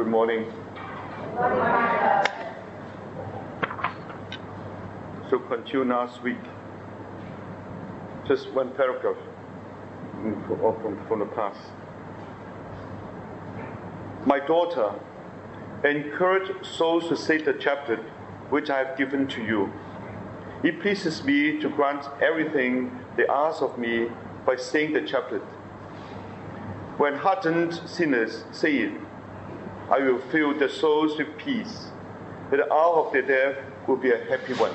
morning. So continue last week. Just one paragraph from the past. My daughter, encourage souls to say the chaplet which I have given to you. It pleases me to grant everything they ask of me by saying the chaplet. When hardened sinners say it, I will fill their souls with peace. The hour of their death will be a happy one.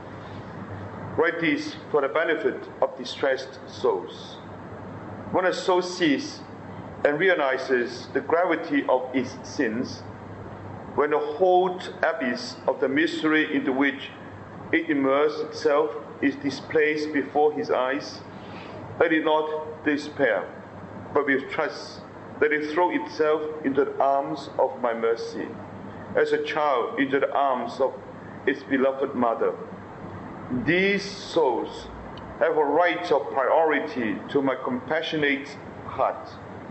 Write this for the benefit of distressed souls. When a soul sees and realizes the gravity of its sins, when the whole abyss of the misery into which it immersed itself is displayed before his eyes, let it not despair, but with trust that it throw itself into the arms of my mercy, as a child into the arms of its beloved mother. These souls have a right of priority to my compassionate heart.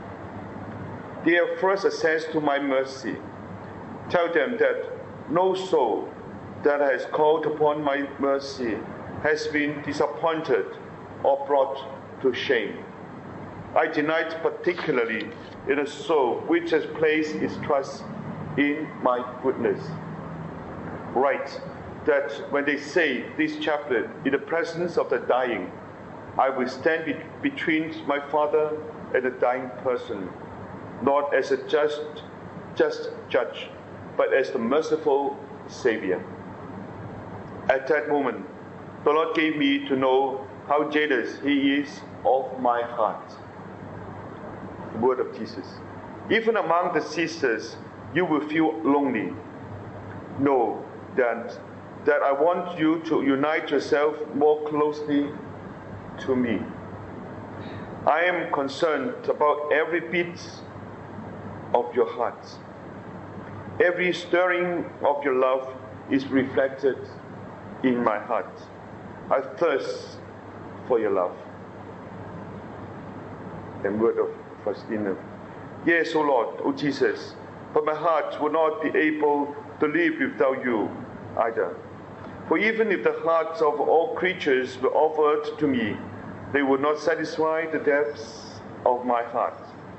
They have first access to my mercy. Tell them that no soul that has called upon my mercy has been disappointed or brought to shame. I delight particularly in a soul which has placed its trust in my goodness. Write that when they say this chaplet in the presence of the dying, I will stand between my father and the dying person, not as a just judge, but as the merciful Savior. At that moment, the Lord gave me to know how jealous He is of my heart. The word of Jesus. Even among the sisters, you will feel lonely. Know that I want you to unite yourself more closely to me. I am concerned about every bit of your heart. Every stirring of your love is reflected in my heart. I thirst for your love. And word of Faustina. Yes, O Lord, O Jesus, but my heart will not be able to live without you either. For even if the hearts of all creatures were offered to me, they would not satisfy the depths of my heart.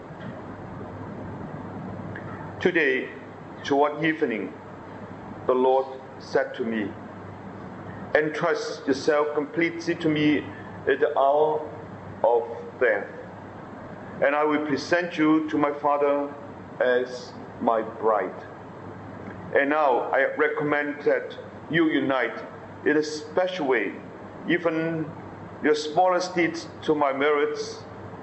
Today, toward evening, the Lord said to me, entrust yourself completely to me at the hour of death, and I will present you to my Father as my bride. And now I recommend that you unite in a special way, even your smallest deeds to my merits,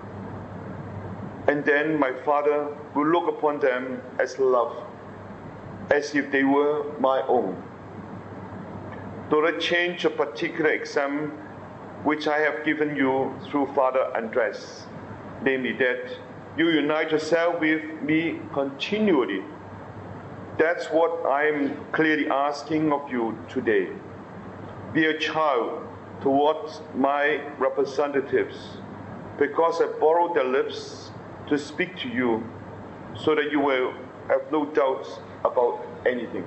and then my Father will look upon them as love, as if they were my own. Do not change a particular exam which I have given you through Father Andres, namely that you unite yourself with me continually. That's what I am clearly asking of you today. Be a child towards my representatives, because I borrowed their lips to speak to you, so that you will have no doubts about anything.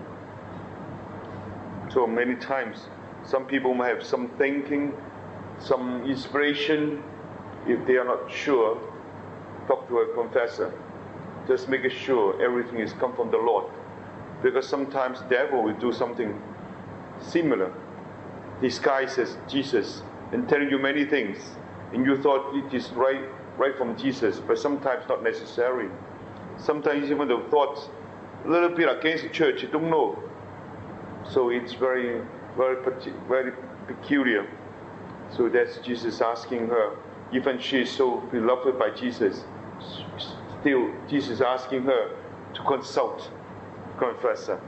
So many times, some people may have some thinking, some inspiration. If they are not sure, talk to a confessor. Just make sure everything is come from the Lord. Because sometimes the devil will do something similar, disguised as Jesus, and telling you many things, and you thought it is right from Jesus, but sometimes not necessary. Sometimes even the thoughts a little bit against the church, you don't know. So it's very peculiar. So that's Jesus asking her, even she is so beloved by Jesus, still Jesus asking her to consult confessor.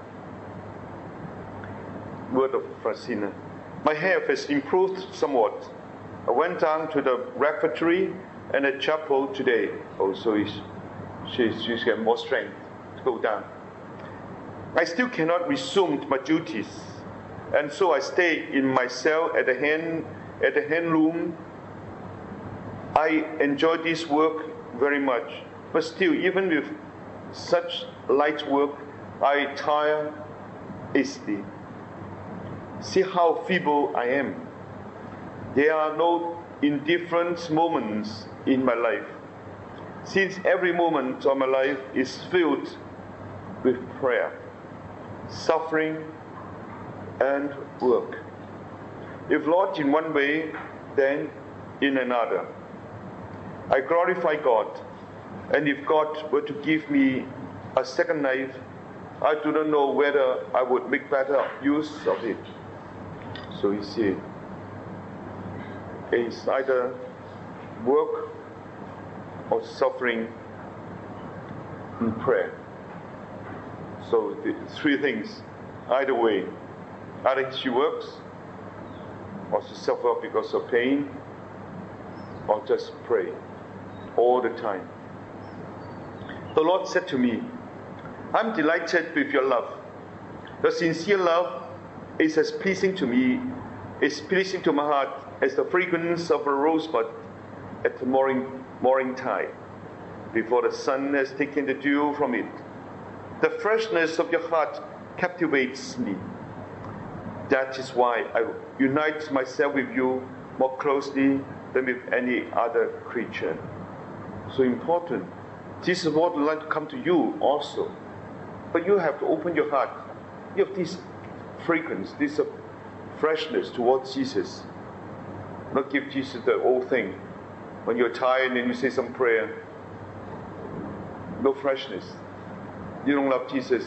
Word of Francina. My health has improved somewhat. I went down to the refectory and the chapel today. Also, she's got more strength to go down. I still cannot resume my duties, and so I stay in my cell at the hand loom. I enjoy this work very much, but still, even with such light work, I tire easily. See how feeble I am. There are no indifferent moments in my life, since every moment of my life is filled with prayer, suffering, and work. If not in one way, then in another. I glorify God, and if God were to give me a second life, I do not know whether I would make better use of it. So you see, it's either work or suffering in prayer. So the three things, either way, either she works, or she suffers because of pain, or just pray all the time. The Lord said to me, I'm delighted with your love. Your sincere love is as pleasing to me, is pleasing to my heart as the fragrance of a rosebud at the morning tide, before the sun has taken the dew from it. The freshness of your heart captivates me. That is why I unite myself with you more closely than with any other creature. So important. Jesus would like to come to you also. But you have to open your heart. You have this fragrance, this freshness towards Jesus. Not give Jesus the old thing. When you're tired and you say some prayer, no freshness. You don't love Jesus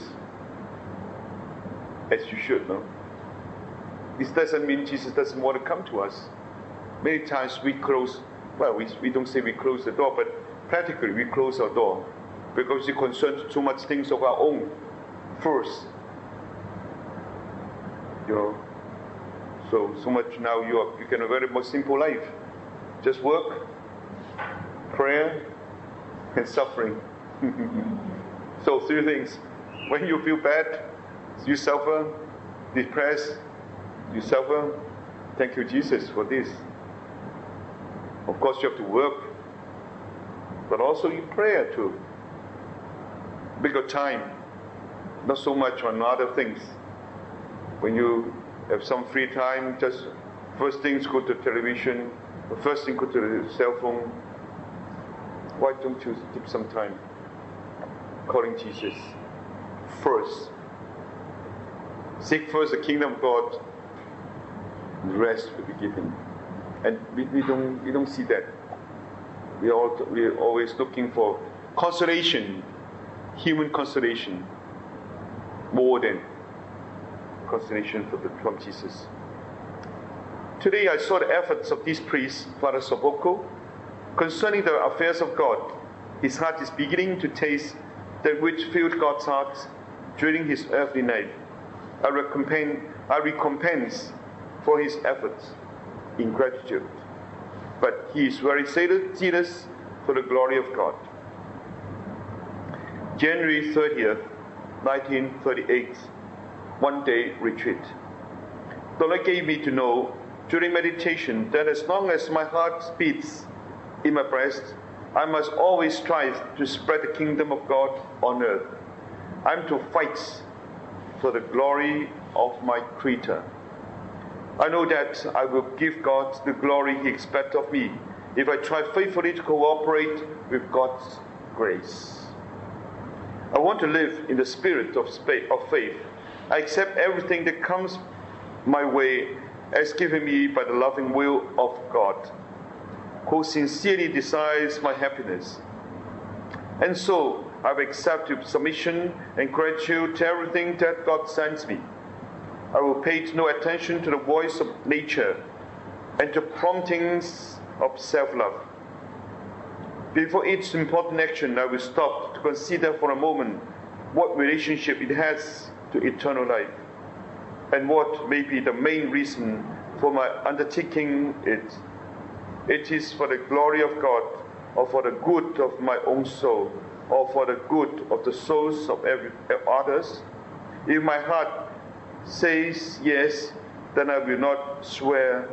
as you should, no? This doesn't mean Jesus doesn't want to come to us. Many times we close, well, we don't say we close the door, but practically we close our door because we're concerned too much things of our own first. You know, so much now you can have a very more simple life. Just work, prayer, and suffering. So three things. When you feel bad, you suffer, depressed, you suffer. Thank you, Jesus, for this. Of course, you have to work, but also in prayer too. Bigger time, not so much on other things. When you have some free time, just first things go to television, the first thing go to the cell phone. Why don't you keep some time calling Jesus first? Seek first the kingdom of God, the rest will be given. And we don't see that. We're always looking for consolation, human consolation, more than consolation from Jesus. Today I saw the efforts of this priest, Father Soboko, concerning the affairs of God. His heart is beginning to taste that which filled God's heart during his earthly life. I recompense for his efforts in gratitude. But he is very zealous for the glory of God. January 30th, 1938, one-day retreat. The Lord gave me to know during meditation that as long as my heart beats in my breast, I must always strive to spread the kingdom of God on earth. I'm to fight for the glory of my Creator. I know that I will give God the glory He expects of me if I try faithfully to cooperate with God's grace. I want to live in the spirit of faith. I accept everything that comes my way as given me by the loving will of God, who sincerely desires my happiness. And so I will accept with submission and gratitude to everything that God sends me. I will pay no attention to the voice of nature and to promptings of self-love. Before each important action, I will stop to consider for a moment what relationship it has to eternal life and what may be the main reason for my undertaking it. It is for the glory of God, or for the good of my own soul, or for the good of the souls of others. If my heart says yes, then I will not sway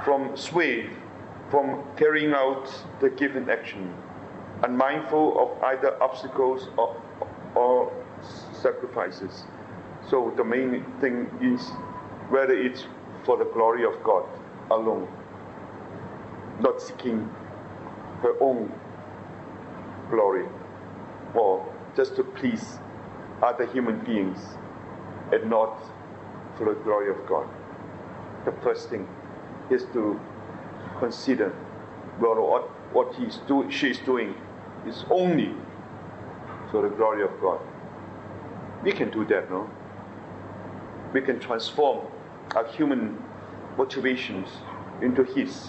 from carrying out the given action, unmindful of either obstacles or sacrifices. So the main thing is whether it's for the glory of God alone, not seeking her own glory or just to please other human beings and not for the glory of God. The first thing is to consider what she is doing is only for the glory of God. We can do that, no? We can transform our human motivations into His.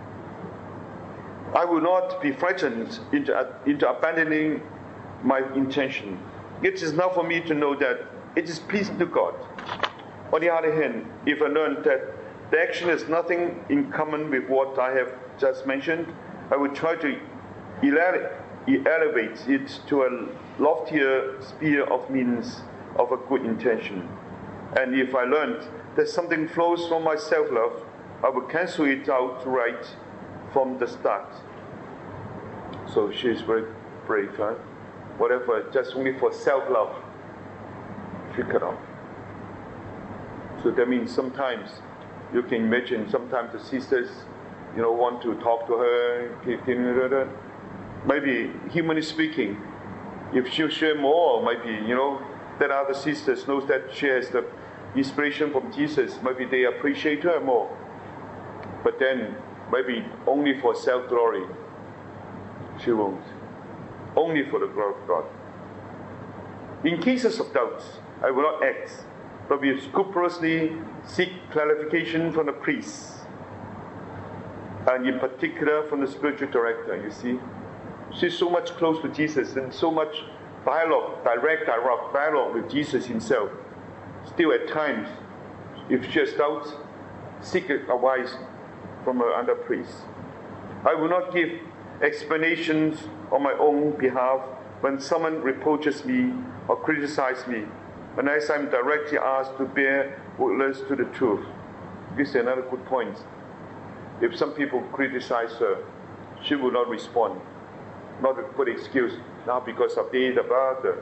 I will not be frightened into abandoning my intention. It is enough for me to know that it is pleasing to God. On the other hand, if I learn that the action has nothing in common with what I have just mentioned, I will try to elevate it to a loftier sphere of means of a good intention. And if I learned that something flows from my self-love, I will cancel it out right from the start. So she is very brave, huh? Whatever, just only for self-love, she cut off. So that means sometimes you can imagine sometimes the sisters, want to talk to her. Maybe humanly speaking, if she'll share more, maybe that other sisters knows that she has the inspiration from Jesus. Maybe they appreciate her more. But then maybe only for self-glory, she won't. Only for the glory of God. In cases of doubts, I will not act, but will scrupulously seek clarification from the priests, and in particular from the spiritual director. You see, she's so much close to Jesus and so much direct dialogue with Jesus himself. Still at times, if she has doubts, seek advice from her under priest. I will not give explanations on my own behalf when someone reproaches me or criticizes me, unless I'm directly asked to bear witness to the truth. This is another good point. If some people criticize her, she will not respond, not to put excuse, now because of the brother.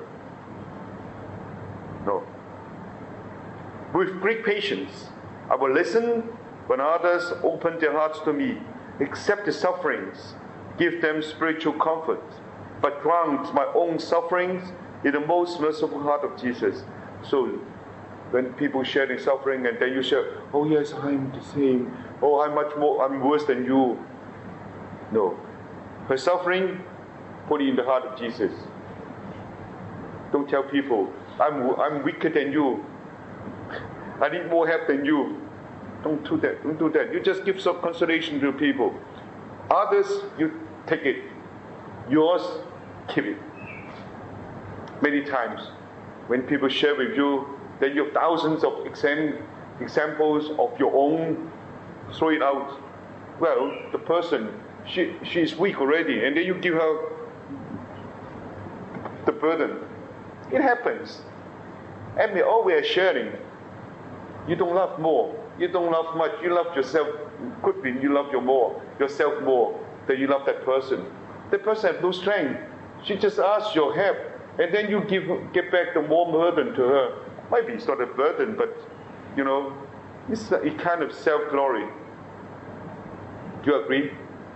No. With great patience, I will listen when others open their hearts to me, accept the sufferings, give them spiritual comfort, but ground my own sufferings in the most merciful heart of Jesus. So when people share their suffering and then you share, oh yes, I'm the same, oh I'm worse than you. No. Her suffering, put it in the heart of Jesus. Don't tell people, I'm weaker than you, I need more help than you. Don't do that. You just give some consolation to people. Others, you take it. Yours, keep it. Many times, when people share with you, then you have thousands of examples of your own, throw it out. Well, the person, she is weak already, and then you give her the burden. It happens. And we are sharing. You don't love more. You don't love much. You love yourself. Could be you love yourself more than you love that person. That person has no strength. She just asks your help, and then you get back the more burden to her. Maybe it's not a burden, but it's a kind of self-glory. Do you agree?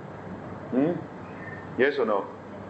Yes or no?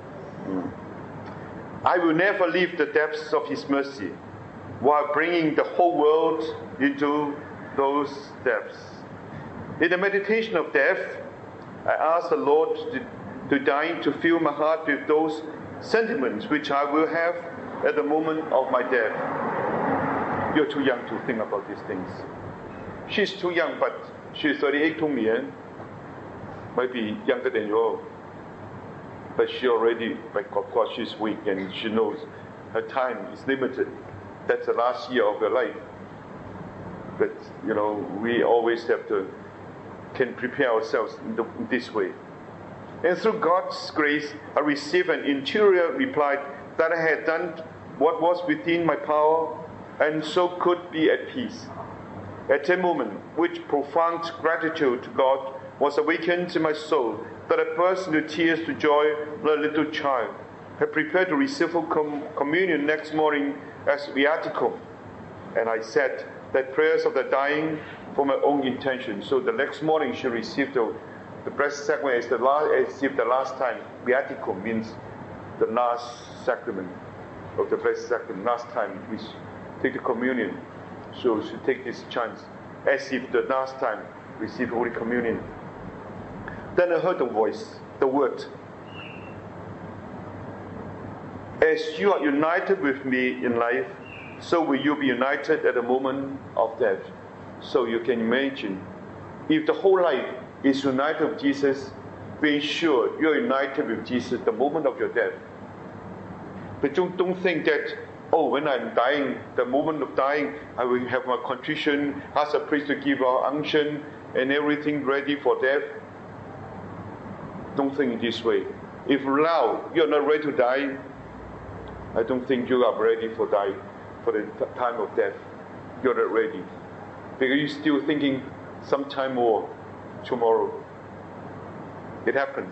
I will never leave the depths of His mercy, while bringing the whole world into those depths. In the meditation of death, I ask the Lord to deign to fill my heart with those sentiments which I will have at the moment of my death. You're too young to think about these things. She's too young, but she's 38 to me, maybe younger than you all. But she already, of course, she's weak and she knows her time is limited. That's the last year of her life. But, we always can prepare ourselves in this way. And through God's grace, I received an interior reply that I had done what was within my power and so could be at peace. At that moment, which profound gratitude to God was awakened in my soul, that I burst into tears to joy like a little child. had prepared to receive communion next morning as viaticum. And I said that prayers of the dying for my own intention. So the next morning she received the Blessed Sacrament as if the last time. Viaticum means the last sacrament of the Blessed Sacrament. Last time we take the communion. So she take this chance as if the last time receive Holy Communion. Then I heard the voice, the word. As you are united with me in life, so will you be united at the moment of death. So you can imagine, if the whole life is united with Jesus, be sure you're united with Jesus the moment of your death. But don't think that, when I'm dying, the moment of dying, I will have my contrition, ask a priest to give our unction, and everything ready for death. Don't think this way. If now you're not ready to die, I don't think you are ready for the time of death. You're not ready. Because you're still thinking sometime more tomorrow. It happens.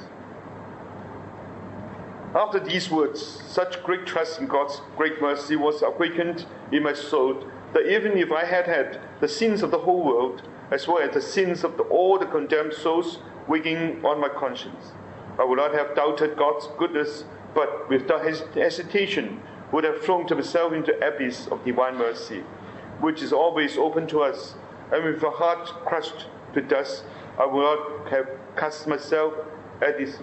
After these words, such great trust in God's great mercy was awakened in my soul that even if I had the sins of the whole world, as well as the sins of all the condemned souls weighing on my conscience, I would not have doubted God's goodness, but without hesitation would have thrown myself into the abyss of divine mercy, which is always open to us. And with a heart crushed to dust, I would have cast myself at His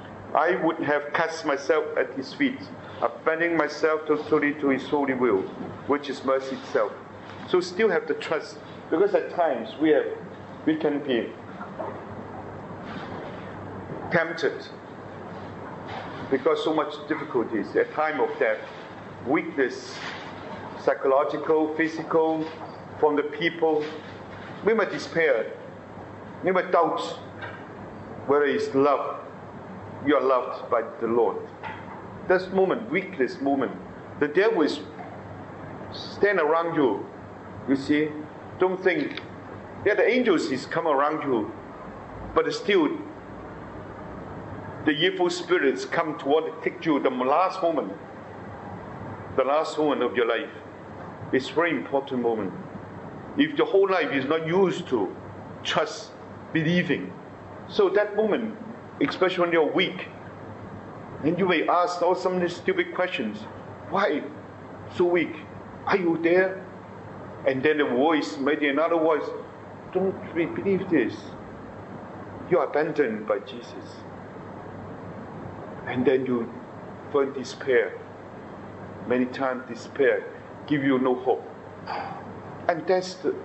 feet, abandoning myself totally to His holy will, which is mercy itself. So still have the trust, because at times we can be tempted because so much difficulties at time of death, weakness, psychological, physical, from the people. We might despair. We might doubt whether it's love. You are loved by the Lord. This moment, weakness moment, the devil is stand around you. You see, don't think the angels is come around you, but still the evil spirits come to want to take you the last moment of your life. It's a very important moment. If the whole life is not used to trust, believing, so that moment, especially when you're weak, and you may ask all some stupid questions. Why so weak? Are you there? And then the voice, maybe another voice, don't believe this. You are abandoned by Jesus. And then you find despair. Many times despair give you no hope. And that's the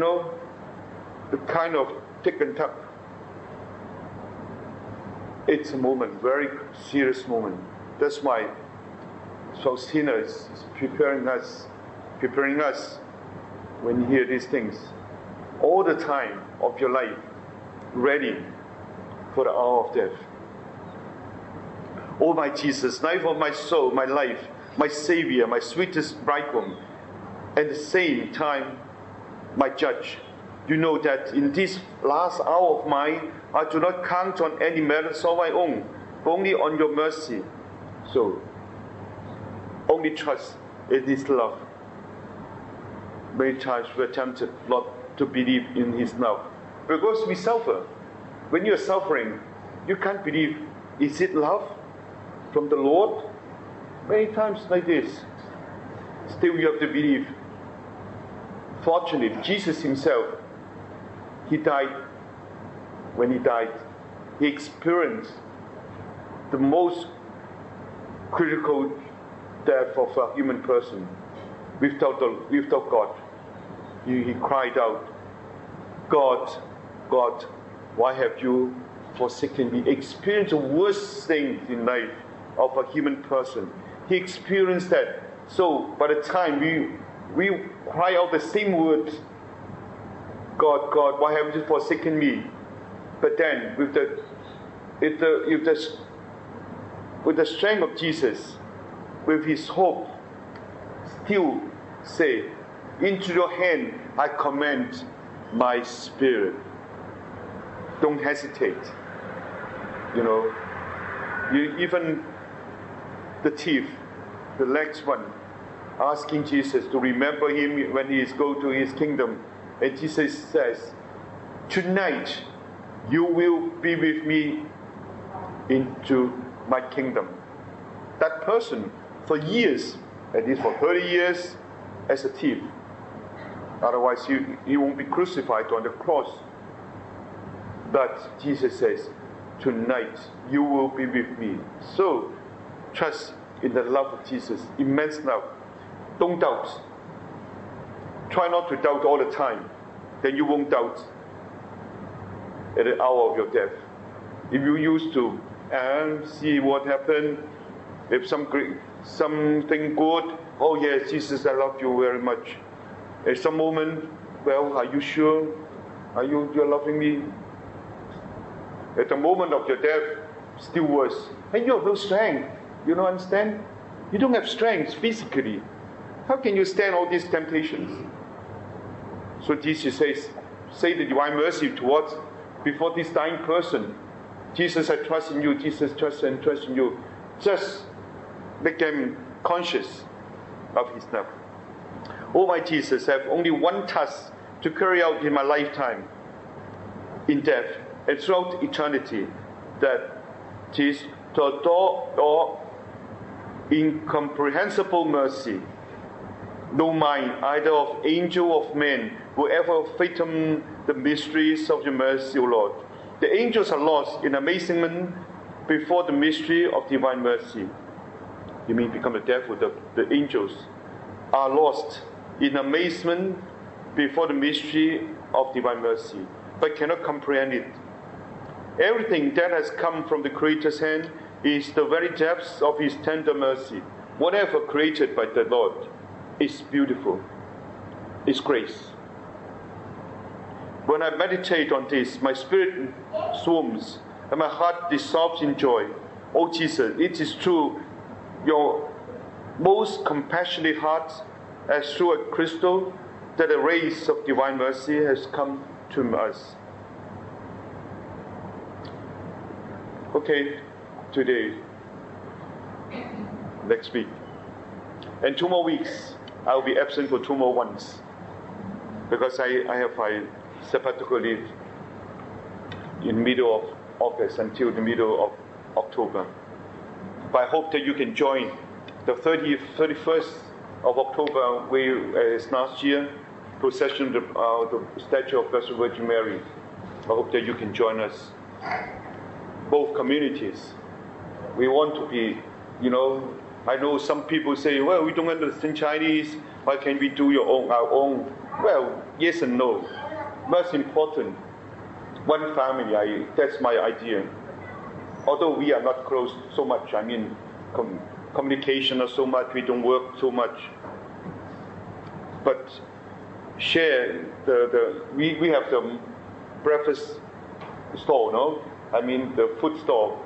kind of tick and tuck. It's a moment, very serious moment. That's why Faustina is preparing us when you hear these things. All the time of your life, ready for the hour of death. Oh my Jesus, life of my soul, my life, my Savior, my sweetest bridegroom, at the same time, my judge. You know that in this last hour of mine, I do not count on any merits of my own, but only on your mercy. So, only trust in His love. Many times we are tempted not to believe in His love, because we suffer. When you are suffering, you can't believe, is it love from the Lord? Many times like this. Still you have to believe. Fortunately, Jesus Himself, He died. When He died, He experienced the most critical death of a human person without God. He cried out, God, God, why have you forsaken me? He experienced the worst thing in life of a human person. He experienced that. So by the time we cry out the same words, God, God, why have you forsaken me? But then with the strength of Jesus, with His hope, still say, into your hand I commend my spirit. Don't hesitate. Even the thief, the next one, asking Jesus to remember him when he is go to his kingdom. And Jesus says, tonight you will be with me into my kingdom. That person, for years, at least for 30 years, as a thief. Otherwise, he won't be crucified on the cross. But Jesus says, tonight you will be with me. So, trust in the love of Jesus, immense love. Don't doubt. Try not to doubt all the time. Then you won't doubt at the hour of your death. If you used to and see what happened, if something good, oh yes, Jesus, I love you very much. At some moment, well, are you sure? You're loving me? At the moment of your death, still worse. And you have no strength. You don't understand? You don't have strength physically. How can you stand all these temptations? So Jesus says, say the divine mercy towards, before this dying person. Jesus, I trust in you. Jesus, trust in you. Just make them conscious of his love. Oh my Jesus, I have only one task to carry out in my lifetime, in death and throughout eternity, that is to adore your incomprehensible mercy. No mind, either of angel or of man, will ever fathom the mysteries of your mercy, O Lord. The angels are lost in amazement before the mystery of divine mercy. You mean become the devil? The angels are lost in amazement before the mystery of divine mercy, but cannot comprehend it. Everything that has come from the Creator's hand is the very depths of his tender mercy. Whatever created by the Lord is beautiful, is grace. When I meditate on this, my spirit swoons and my heart dissolves in joy. Oh Jesus, it is true, your most compassionate heart, as through a crystal, that a rays of divine mercy has come to us. Okay, today, next week, and 2 more weeks, I'll be absent for 2 more months, because I have my sabbatical leave in middle of August until the middle of October. But I hope that you can join the 31st of October, as last year, procession of the statue of Blessed Virgin Mary. I hope that you can join us. Both communities. We want to be, I know some people say, well, we don't understand Chinese, why can't we do our own? Well, yes and no. Most important, one family, that's my idea. Although we are not close so much, communication not so much, we don't work so much. But share we have the breakfast store, no? The food store.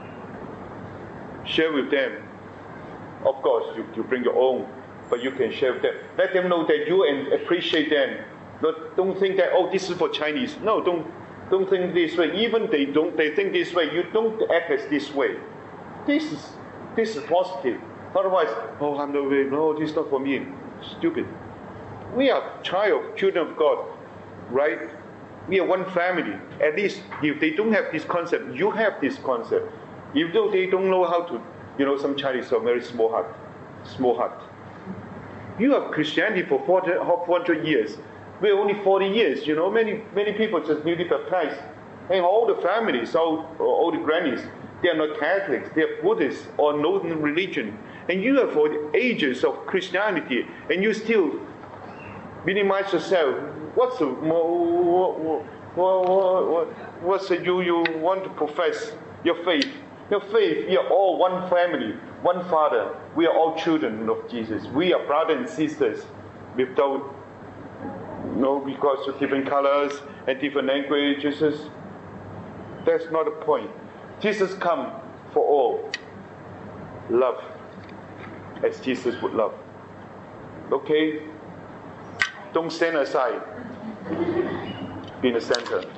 Share with them. Of course, you bring your own, but you can share with them. Let them know that you appreciate them. Don't think that, this is for Chinese. No, don't think this way. Even they think this way. You don't act as this way. This is positive. Otherwise, I'm the way. No, this is not for me. Stupid. We are children of God, right? We are one family. At least if they don't have this concept, you have this concept. If they don't know how to, some Chinese are very small heart. You have Christianity for 400 years. We're only 40 years. Many people just newly baptized, and all the families, all the grannies, they are not Catholics. They are Buddhists or no religion. And you have for ages of Christianity, and you still minimize yourself. What's you want to profess your faith? Your faith, we are all one family, one Father. We are all children of Jesus. We are brothers and sisters without, because of different colors and different languages. That's not the point. Jesus come for all. Love, as Jesus would love. Okay? Don't stand aside. Be in the center.